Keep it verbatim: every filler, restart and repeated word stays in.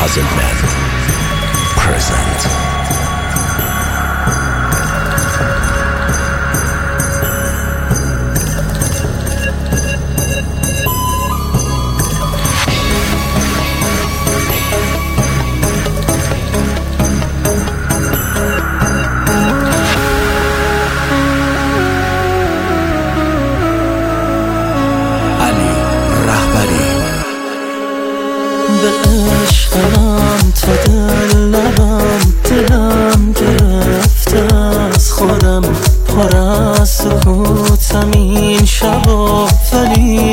Puzzlement present. به عشقم تا دل لبم دلم گرفته از خودم، پر از سکوتم این شبا، ولی